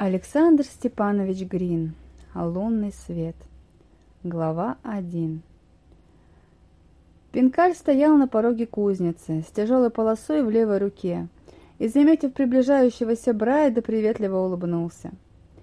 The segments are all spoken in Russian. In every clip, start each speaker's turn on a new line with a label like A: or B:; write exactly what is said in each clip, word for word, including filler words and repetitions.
A: Александр Степанович Грин. Лунный свет. Глава один. Пинкаль стоял на пороге кузницы с тяжелой полосой в левой руке и, заметив приближающегося Брайда, приветливо улыбнулся.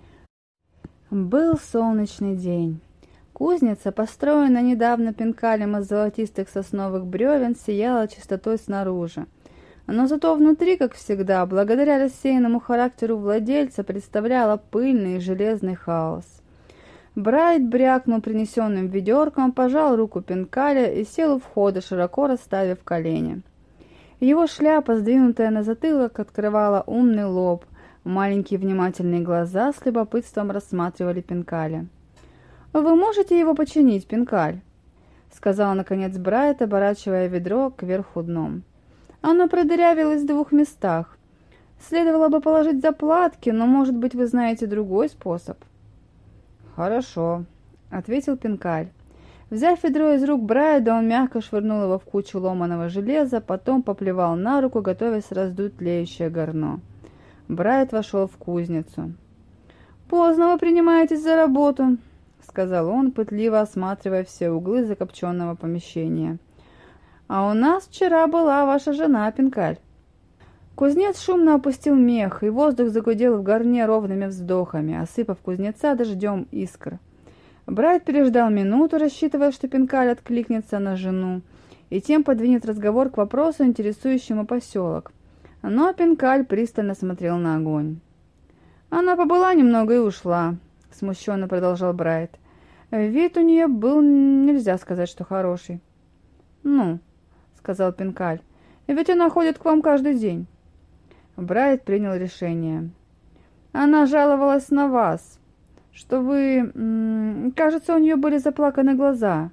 A: Был солнечный день. Кузница, построенная недавно Пинкалем из золотистых сосновых бревен, сияла чистотой снаружи. Но зато внутри, как всегда, благодаря рассеянному характеру владельца, представляла пыльный и железный хаос. Брайд брякнул принесенным ведерком, пожал руку Пинкаля и сел у входа, широко расставив колени. Его шляпа, сдвинутая на затылок, открывала умный лоб. Маленькие внимательные глаза с любопытством рассматривали Пинкаля. «Вы можете его починить, Пинкаль?» — сказал, наконец, Брайд, оборачивая ведро кверху дном. «Оно продырявилось в двух местах. Следовало бы положить заплатки, но, может быть, вы знаете другой способ». «Хорошо», — ответил Пинкаль. Взяв ведро из рук Брайда, он мягко швырнул его в кучу ломаного железа, потом поплевал на руку, готовясь раздуть тлеющее горно. Брайд вошел в кузницу. «Поздно вы принимаетесь за работу», — сказал он, пытливо осматривая все углы закопченного помещения. «А у нас вчера была ваша жена, Пинкаль». Кузнец шумно опустил мех, и воздух загудел в горне ровными вздохами, осыпав кузнеца дождем искр. Брайд переждал минуту, рассчитывая, что Пинкаль откликнется на жену, и тем подвинет разговор к вопросу, интересующему поселок. Но Пинкаль пристально смотрел на огонь. «Она побыла немного и ушла», — смущенно продолжал Брайд. «Вид у нее был, нельзя сказать, что хороший». «Ну», — сказал Пинкаль, — «ведь она ходит к вам каждый день». Брайд принял решение. «Она жаловалась на вас, что вы... М- кажется, у нее были заплаканы глаза.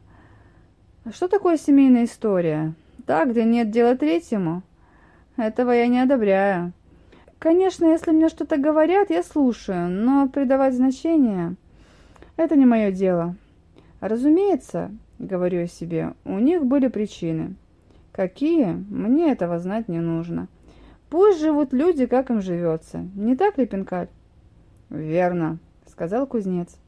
A: Что такое семейная история? Та, где нет дела третьему? Этого я не одобряю. Конечно, если мне что-то говорят, я слушаю, но придавать значение — это не мое дело. Разумеется, — говорю я себе, — у них были причины. Какие? Мне этого знать не нужно. Пусть живут люди, как им живется. Не так ли, Пинкаль?» «Верно», — сказал кузнец.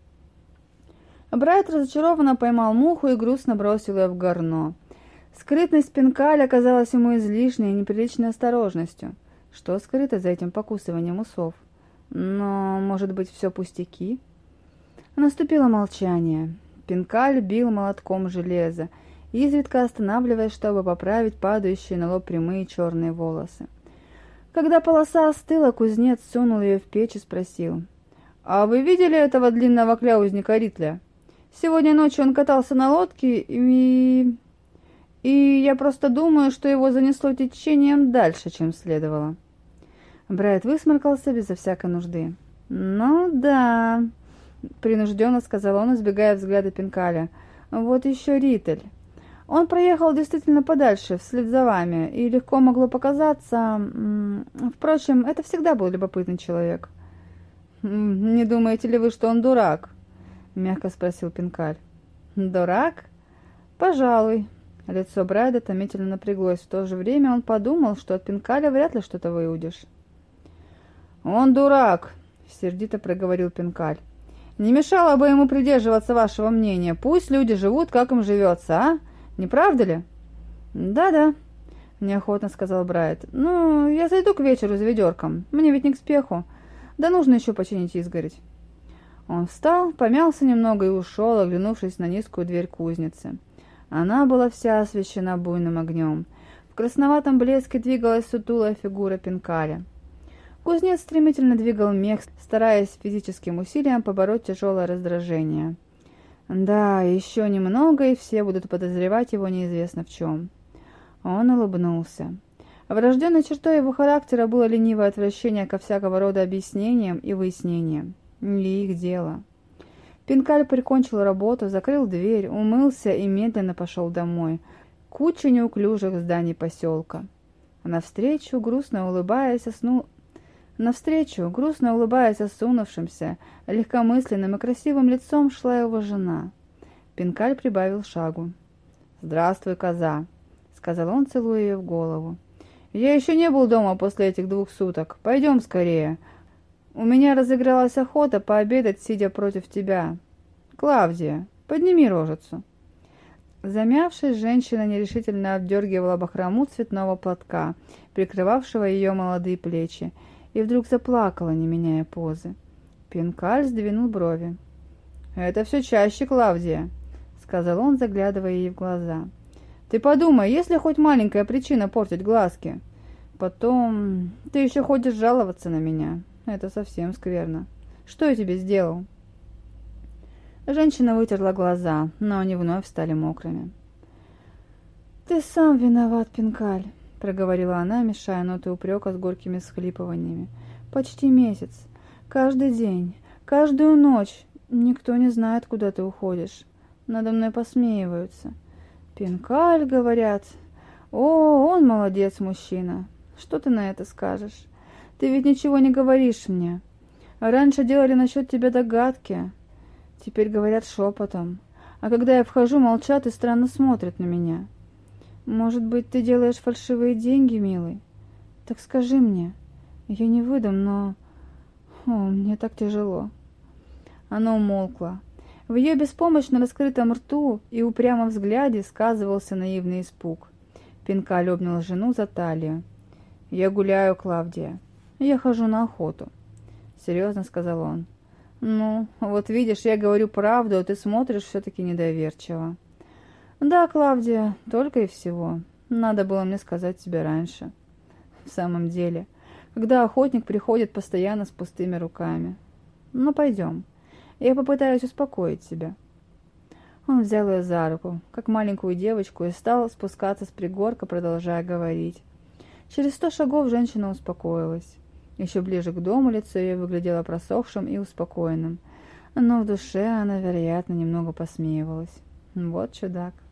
A: Брайд разочарованно поймал муху и грустно бросил ее в горно. Скрытность Пинкаля оказалась ему излишней и неприличной осторожностью. Что скрыто за этим покусыванием усов? Но, может быть, все пустяки? Наступило молчание. Пинкаль бил молотком железа, изредка останавливаясь, чтобы поправить падающие на лоб прямые черные волосы. Когда полоса остыла, кузнец сунул ее в печь и спросил: «А вы видели этого длинного кляузника Ритля? Сегодня ночью он катался на лодке, и... и я просто думаю, что его занесло течением дальше, чем следовало». Брайд высморкался безо всякой нужды. «Ну да», — принужденно сказал он, избегая взгляда Пинкаля. «Вот еще Ритель. Он проехал действительно подальше, вслед за вами, и легко могло показаться... Впрочем, это всегда был любопытный человек». «Не думаете ли вы, что он дурак?» — мягко спросил Пинкаль. «Дурак? Пожалуй». Лицо Брайда томительно напряглось. В то же время он подумал, что от Пинкаля вряд ли что-то выудишь. «Он дурак», — сердито проговорил Пинкаль. «Не мешало бы ему придерживаться вашего мнения. Пусть люди живут, как им живется, а? Не правда ли?» «Да-да», — неохотно сказал Брайд. «Ну, я зайду к вечеру за ведерком. Мне ведь не к спеху. Да нужно еще починить изгородь». Он встал, помялся немного и ушел, оглянувшись на низкую дверь кузницы. Она была вся освещена буйным огнем. В красноватом блеске двигалась сутулая фигура Пинкаля. Кузнец стремительно двигал мех, стараясь физическим усилием побороть тяжелое раздражение. Да, еще немного, и все будут подозревать его неизвестно в чем. Он улыбнулся. Врожденной чертой его характера было ленивое отвращение ко всякого рода объяснениям и выяснениям. Не их дело. Пинкаль прикончил работу, закрыл дверь, умылся и медленно пошел домой, к куче неуклюжих зданий поселка. Навстречу, грустно улыбаясь, оснул... Навстречу, грустно улыбаясь осунувшимся, легкомысленным и красивым лицом, шла его жена. Пинкаль прибавил шагу. «Здравствуй, коза», — сказал он, целуя ее в голову. «Я еще не был дома после этих двух суток. Пойдем скорее. У меня разыгралась охота пообедать, сидя против тебя. Клавдия, подними рожицу». Замявшись, женщина нерешительно обдергивала бахрому цветного платка, прикрывавшего ее молодые плечи, и вдруг заплакала, не меняя позы. Пинкаль сдвинул брови. «Это все чаще, Клавдия», — сказал он, заглядывая ей в глаза. «Ты подумай, есть ли хоть маленькая причина портить глазки? Потом ты еще ходишь жаловаться на меня. Это совсем скверно. Что я тебе сделал?» Женщина вытерла глаза, но они вновь стали мокрыми. «Ты сам виноват, Пинкаль», — проговорила она, мешая ноты упрека с горькими всхлипываниями. «Почти месяц. Каждый день, каждую ночь. Никто не знает, куда ты уходишь. Надо мной посмеиваются. Пинкаль, говорят. О, он молодец, мужчина. Что ты на это скажешь? Ты ведь ничего не говоришь мне. Раньше делали насчет тебя догадки. Теперь говорят шепотом. А когда я вхожу, молчат и странно смотрят на меня. Может быть, ты делаешь фальшивые деньги, милый? Так скажи мне. Я не выдам, но... О, мне так тяжело». Она умолкла. В ее беспомощно раскрытом рту и упрямом взгляде сказывался наивный испуг. Пинкаль обнял жену за талию. «Я гуляю, Клавдия. Я хожу на охоту», — серьезно сказал он. «Ну, вот видишь, я говорю правду, а ты смотришь все-таки недоверчиво». «Да, Клавдия, только и всего. Надо было мне сказать тебе раньше». «В самом деле, когда охотник приходит постоянно с пустыми руками. Ну, пойдем. Я попытаюсь успокоить тебя». Он взял ее за руку, как маленькую девочку, и стал спускаться с пригорка, продолжая говорить. Через сто шагов женщина успокоилась. Еще ближе к дому лицо ее выглядело просохшим и успокоенным, но в душе она, вероятно, немного посмеивалась. Вот чудак.